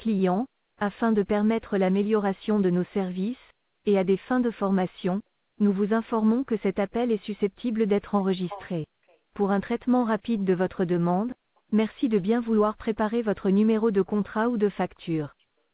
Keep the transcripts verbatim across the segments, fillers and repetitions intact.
client, afin de permettre l'amélioration de nos services, et à des fins de formation, nous vous informons que cet appel est susceptible d'être enregistré. Pour un traitement rapide de votre demande, merci de bien vouloir préparer votre numéro de contrat ou de facture.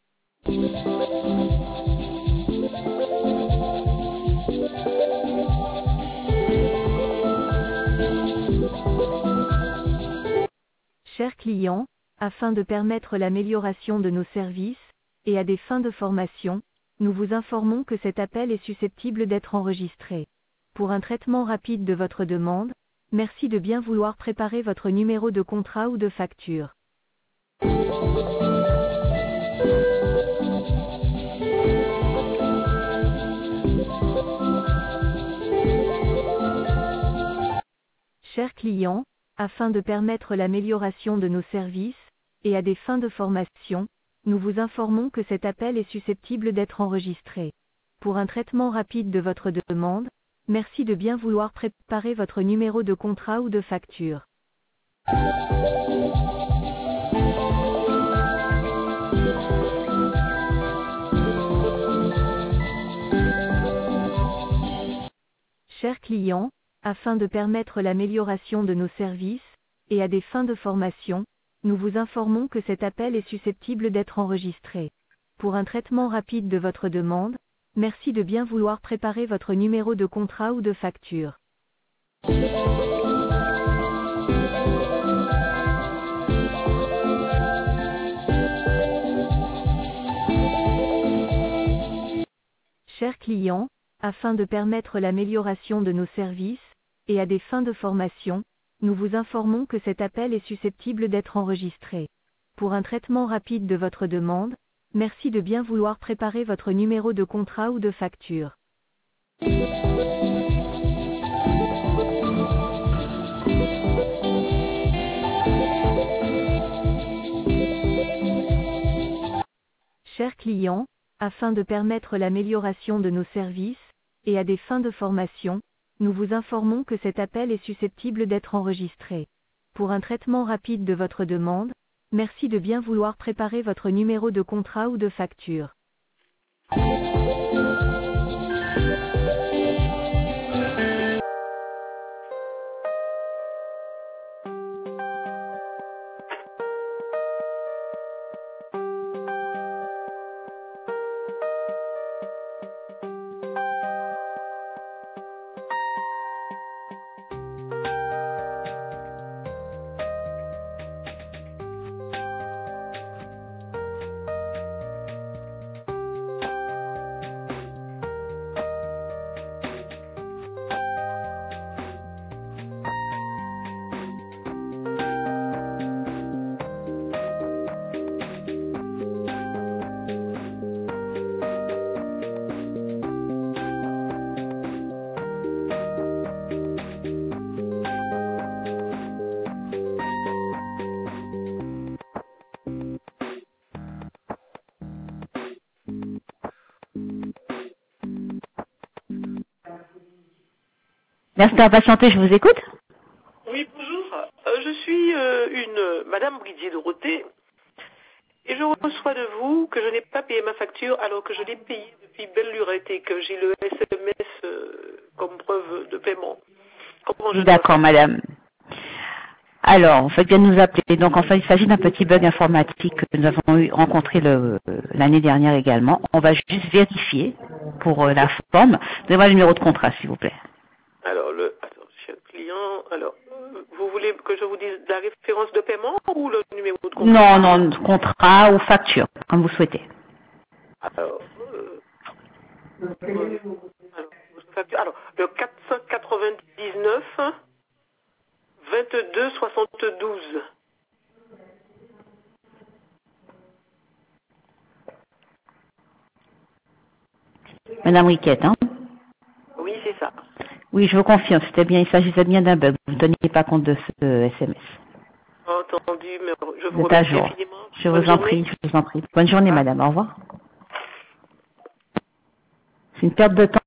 Chers clients, afin de permettre l'amélioration de nos services, et à des fins de formation, nous vous informons que cet appel est susceptible d'être enregistré. Pour un traitement rapide de votre demande, merci de bien vouloir préparer votre numéro de contrat ou de facture. Chers clients, afin de permettre l'amélioration de nos services, et à des fins de formation, nous vous informons que cet appel est susceptible d'être enregistré. Pour un traitement rapide de votre demande, merci de bien vouloir préparer votre numéro de contrat ou de facture. Chers clients, afin de permettre l'amélioration de nos services, et à des fins de formation, nous vous informons que cet appel est susceptible d'être enregistré. Pour un traitement rapide de votre demande, merci de bien vouloir préparer votre numéro de contrat ou de facture. Chers clients, afin de permettre l'amélioration de nos services, et à des fins de formation, nous vous informons que cet appel est susceptible d'être enregistré. Pour un traitement rapide de votre demande, merci de bien vouloir préparer votre numéro de contrat ou de facture. Chers clients, afin de permettre l'amélioration de nos services, et à des fins de formation, nous vous informons que cet appel est susceptible d'être enregistré. Pour un traitement rapide de votre demande, merci de bien vouloir préparer votre numéro de contrat ou de facture. Merci d'avoir patienté, je vous écoute. Oui, bonjour. Euh, je suis euh, une euh, Madame Bridier-Dorothée et je reçois de vous que je n'ai pas payé ma facture alors que je l'ai payée depuis belle lurette et que j'ai le S M S euh, comme preuve de paiement. Comment je dois D'accord, faire? madame. Alors, vous faites bien de nous appeler. Donc, en fait, il s'agit d'un petit bug informatique que nous avons eu rencontré le- l'année dernière également. On va juste vérifier pour euh, la forme. Donnez-moi le numéro de contrat, s'il vous plaît. Alors, le attends, cher client, alors, euh, vous voulez que je vous dise la référence de paiement ou le numéro de compte? Non, non, contrat ou facture, comme vous souhaitez. Alors, euh, euh, alors, facture- alors, le quatre cent quatre-vingt-dix-neuf vingt-deux soixante-douze. Madame Riquette, hein? Oui, c'est ça. Oui, je vous confirme, c'était bien, il s'agissait bien d'un bug. Vous ne teniez pas compte de ce S M S. Entendu, mais je Vous vous êtes à remercie jour. infiniment. Je Bonne vous en journée. prie, je vous en prie. Bonne journée, Ah. madame. Au revoir. C'est une perte de temps.